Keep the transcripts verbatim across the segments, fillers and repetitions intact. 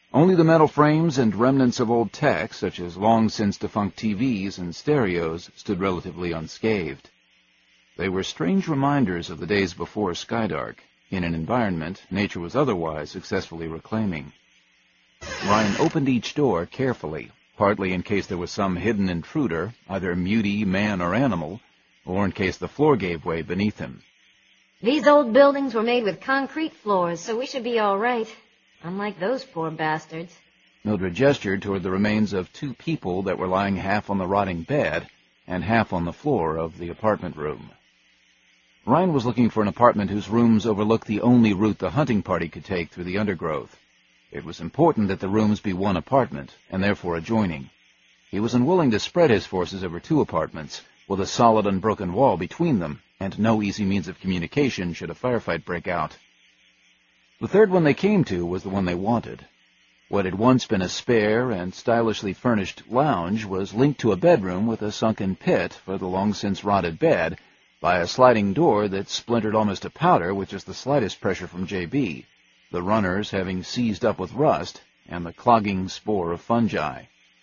Only the metal frames and remnants of old tech, such as long-since-defunct T Vs and stereos, stood relatively unscathed. They were strange reminders of the days before Skydark, in an environment nature was otherwise successfully reclaiming. Ryan opened each door carefully, partly in case there was some hidden intruder, either mutie, man, or animal, or in case the floor gave way beneath him. These old buildings were made with concrete floors, so we should be all right. Unlike those poor bastards. Mildred gestured toward the remains of two people that were lying half on the rotting bed and half on the floor of the apartment room. Ryan was looking for an apartment whose rooms overlooked the only route the hunting party could take through the undergrowth. It was important that the rooms be one apartment, and therefore adjoining. He was unwilling to spread his forces over two apartments, with a solid unbroken wall between them, and no easy means of communication should a firefight break out. The third one they came to was the one they wanted. What had once been a spare and stylishly furnished lounge was linked to a bedroom with a sunken pit for the long-since-rotted bed by a sliding door that splintered almost to powder with just the slightest pressure from J B, the runners having seized up with rust and the clogging spore of fungi.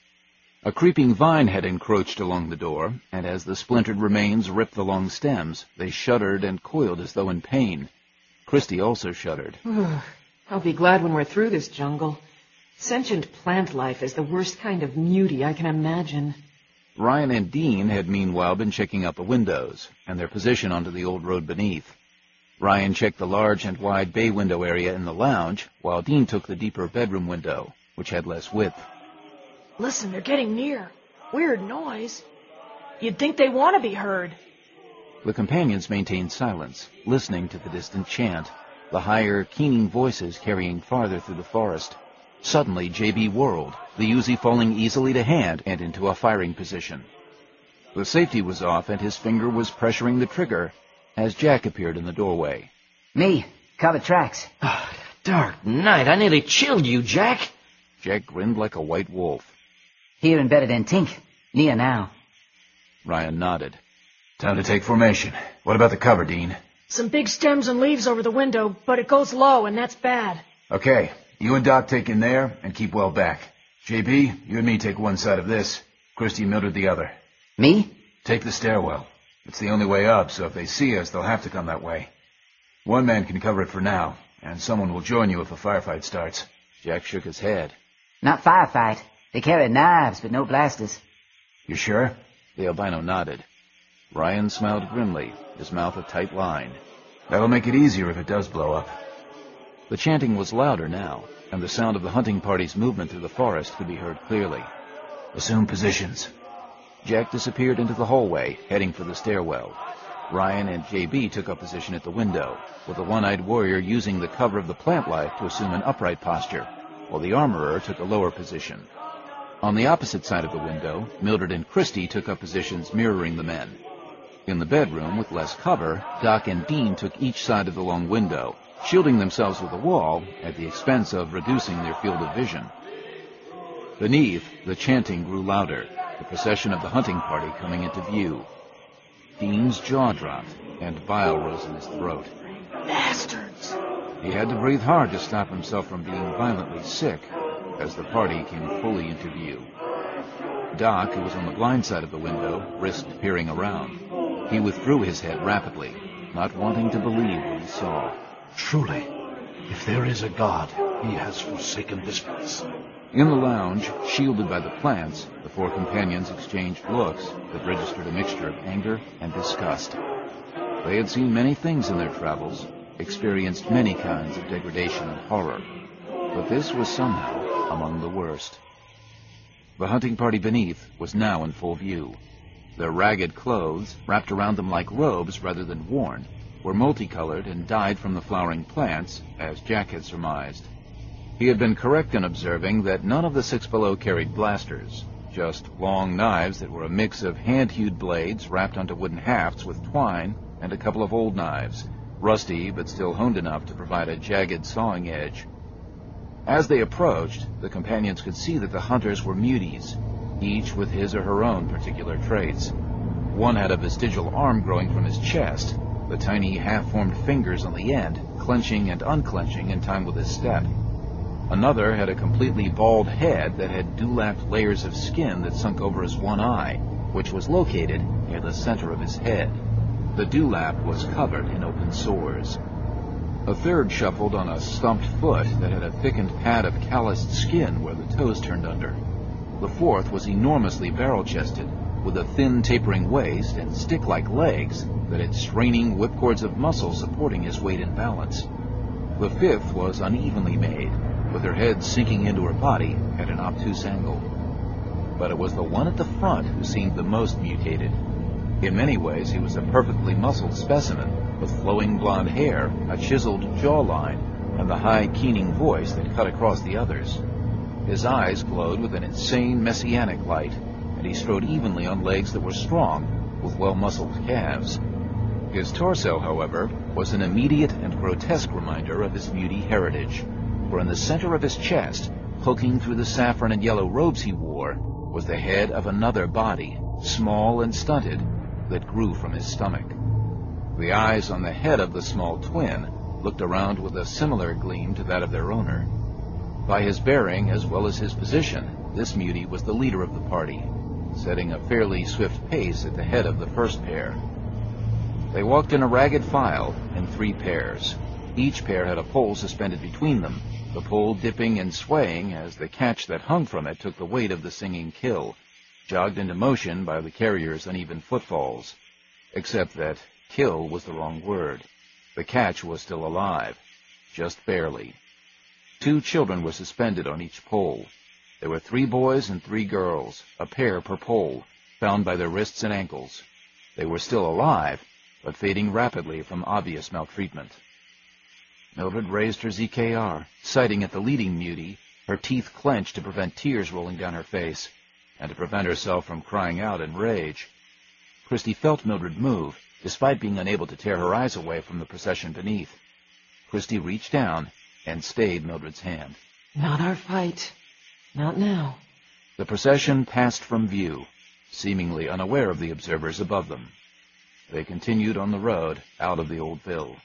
A creeping vine had encroached along the door, and as the splintered remains ripped the long stems, they shuddered and coiled as though in pain. Christie also shuddered. I'll be glad when we're through this jungle. Sentient plant life is the worst kind of mutie I can imagine. Ryan and Dean had meanwhile been checking out the windows, and their position onto the old road beneath. Ryan checked the large and wide bay window area in the lounge, while Dean took the deeper bedroom window, which had less width. Listen, they're getting near. Weird noise. You'd think they want to be heard. The companions maintained silence, listening to the distant chant, the higher, keening voices carrying farther through the forest. Suddenly, J B whirled, the Uzi falling easily to hand and into a firing position. The safety was off, and his finger was pressuring the trigger as Jack appeared in the doorway. Me. Cover tracks. Oh, dark night. I nearly chilled you, Jack. Jack grinned like a white wolf. Here and better than Tink. Near now. Ryan nodded. Time to take formation. What about the cover, Dean? Some big stems and leaves over the window, but it goes low, and that's bad. Okay. You and Doc take in there and keep well back. J B, you and me take one side of this. Christie and Mildred the other. Me? Take the stairwell. It's the only way up, so if they see us, they'll have to come that way. One man can cover it for now, and someone will join you if a firefight starts. Jack shook his head. Not firefight. They carry knives, but no blasters. You sure? The albino nodded. Ryan smiled grimly, his mouth a tight line. That'll make it easier if it does blow up. The chanting was louder now, and the sound of the hunting party's movement through the forest could be heard clearly. Assume positions. Jack disappeared into the hallway, heading for the stairwell. Ryan and J B took up position at the window, with the one-eyed warrior using the cover of the plant life to assume an upright posture, while the armorer took a lower position. On the opposite side of the window, Mildred and Christie took up positions mirroring the men. In the bedroom, with less cover, Doc and Dean took each side of the long window, shielding themselves with the wall at the expense of reducing their field of vision. Beneath, the chanting grew louder, the procession of the hunting party coming into view. Dean's jaw dropped, and bile rose in his throat. Bastards! He had to breathe hard to stop himself from being violently sick as the party came fully into view. Doc, who was on the blind side of the window, risked peering around. He withdrew his head rapidly, not wanting to believe what he saw. Truly, if there is a God, he has forsaken this place. In the lounge, shielded by the plants, the four companions exchanged looks that registered a mixture of anger and disgust. They had seen many things in their travels, experienced many kinds of degradation and horror, but this was somehow among the worst. The hunting party beneath was now in full view. Their ragged clothes, wrapped around them like robes rather than worn, were multicolored and dyed from the flowering plants, as Jack had surmised. He had been correct in observing that none of the six below carried blasters, just long knives that were a mix of hand-hewed blades wrapped onto wooden hafts with twine, and a couple of old knives, rusty but still honed enough to provide a jagged sawing edge. As they approached, the companions could see that the hunters were muties, each with his or her own particular traits. One had a vestigial arm growing from his chest, the tiny half-formed fingers on the end clenching and unclenching in time with his step. Another had a completely bald head that had dewlapped layers of skin that sunk over his one eye, which was located near the center of his head. The dewlap was covered in open sores. A third shuffled on a stumped foot that had a thickened pad of calloused skin where the toes turned under. The fourth was enormously barrel-chested, with a thin tapering waist and stick-like legs that had straining whipcords of muscle supporting his weight and balance. The fifth was unevenly made, with her head sinking into her body at an obtuse angle. But it was the one at the front who seemed the most mutated. In many ways, he was a perfectly muscled specimen, with flowing blonde hair, a chiseled jawline, and the high, keening voice that cut across the others. His eyes glowed with an insane messianic light, and he strode evenly on legs that were strong, with well-muscled calves. His torso, however, was an immediate and grotesque reminder of his muty heritage, for in the center of his chest, poking through the saffron and yellow robes he wore, was the head of another body, small and stunted, that grew from his stomach. The eyes on the head of the small twin looked around with a similar gleam to that of their owner. By his bearing as well as his position, this mutie was the leader of the party, setting a fairly swift pace at the head of the first pair. They walked in a ragged file in three pairs. Each pair had a pole suspended between them, the pole dipping and swaying as the catch that hung from it took the weight of the singing kill, jogged into motion by the carrier's uneven footfalls. Except that kill was the wrong word. The catch was still alive, just barely. Two children were suspended on each pole. There were three boys and three girls, a pair per pole, bound by their wrists and ankles. They were still alive, but fading rapidly from obvious maltreatment. Mildred raised her Z K R, sighting at the leading mutie, her teeth clenched to prevent tears rolling down her face, and to prevent herself from crying out in rage. Christy felt Mildred move, despite being unable to tear her eyes away from the procession beneath. Christy reached down and stayed Mildred's hand. Not our fight. Not now. The procession passed from view, seemingly unaware of the observers above them. They continued on the road out of the old ville.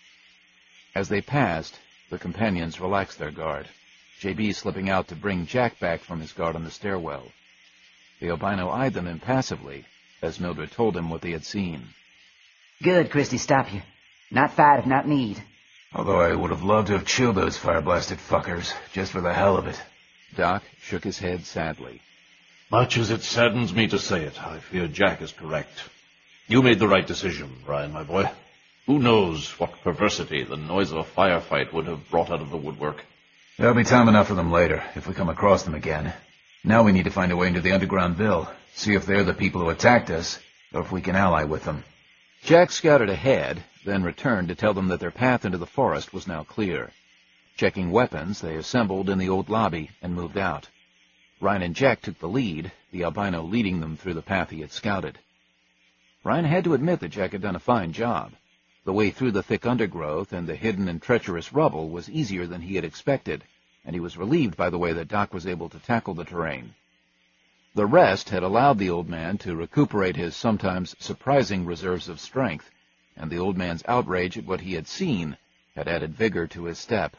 As they passed, the companions relaxed their guard, J B slipping out to bring Jack back from his guard on the stairwell. The albino eyed them impassively, as Mildred told him what they had seen. Good, Christy, stop you. Not fight if not need. Although I would have loved to have chilled those fire-blasted fuckers, just for the hell of it. Doc shook his head sadly. Much as it saddens me to say it, I fear Jack is correct. You made the right decision, Ryan, my boy. Who knows what perversity the noise of a firefight would have brought out of the woodwork. There'll be time enough for them later, if we come across them again. Now we need to find a way into the underground ville, see if they're the people who attacked us, or if we can ally with them. Jack scouted ahead, then returned to tell them that their path into the forest was now clear. Checking weapons, they assembled in the old lobby and moved out. Ryan and Jack took the lead, the albino leading them through the path he had scouted. Ryan had to admit that Jack had done a fine job. The way through the thick undergrowth and the hidden and treacherous rubble was easier than he had expected, and he was relieved by the way that Doc was able to tackle the terrain. The rest had allowed the old man to recuperate his sometimes surprising reserves of strength, and the old man's outrage at what he had seen had added vigor to his step.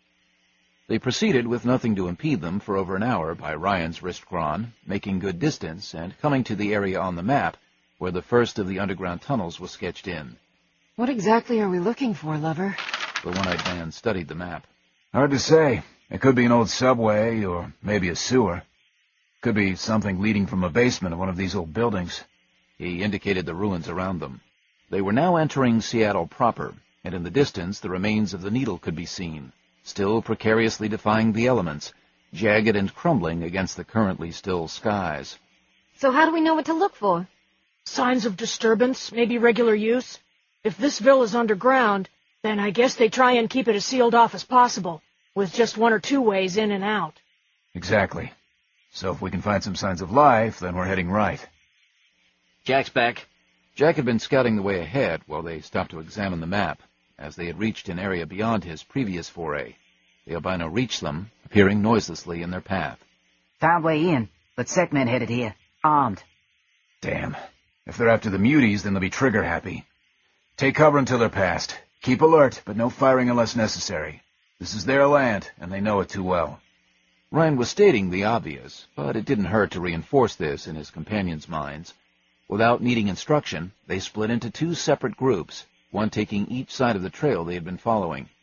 They proceeded with nothing to impede them for over an hour by Ryan's wrist-cron, making good distance and coming to the area on the map where the first of the underground tunnels was sketched in. What exactly are we looking for, lover? The one-eyed man studied the map. Hard to say. It could be an old subway, or maybe a sewer. Could be something leading from a basement of one of these old buildings. He indicated the ruins around them. They were now entering Seattle proper, and in the distance the remains of the Needle could be seen, still precariously defying the elements, jagged and crumbling against the currently still skies. So how do we know what to look for? Signs of disturbance, maybe regular use. If this ville is underground, then I guess they try and keep it as sealed off as possible, with just one or two ways in and out. Exactly. So if we can find some signs of life, then we're heading right. Jack's back. Jack had been scouting the way ahead while they stopped to examine the map, as they had reached an area beyond his previous foray. The albino reached them, appearing noiselessly in their path. Found way in, but sec men headed here, armed. Damn. If they're after the muties, then they'll be trigger-happy. Take cover until they're past. Keep alert, but no firing unless necessary. This is their land, and they know it too well. Ryan was stating the obvious, but it didn't hurt to reinforce this in his companions' minds. Without needing instruction, they split into two separate groups, one taking each side of the trail they had been following.